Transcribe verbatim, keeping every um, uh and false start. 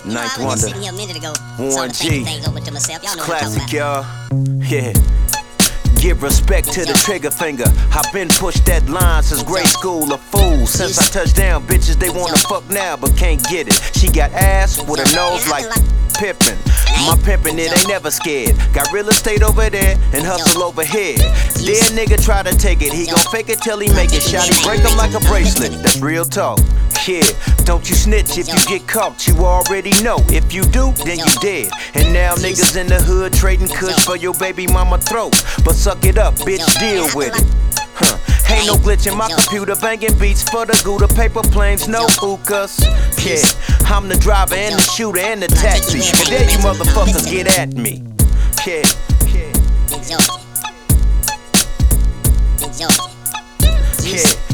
Ninth Wonder, Warren G, classic, y'all. Yeah. Give respect to the trigger finger. I've been pushed that line since grade school. A fool. Since I touched down, bitches they wanna fuck now but can't get it. She got ass with a nose like Pippin. My pimpin', it ain't never scared. Got real estate over there and hustle over here. Dead nigga try to take it, he gon' fake it till he make it. Shawty break him like a bracelet, that's real talk. Yeah, don't you snitch if you get caught, you already know. If you do, then you dead. And now niggas in the hood trading kush for your baby mama throat. But suck it up, bitch, deal with it. Huh. Ain't no glitch in my computer, banging beats for the Gouda, paper planes, no hookahs. Yeah, I'm the driver and the shooter and the taxi. And there you motherfuckers get at me. Yeah, yeah. Yeah.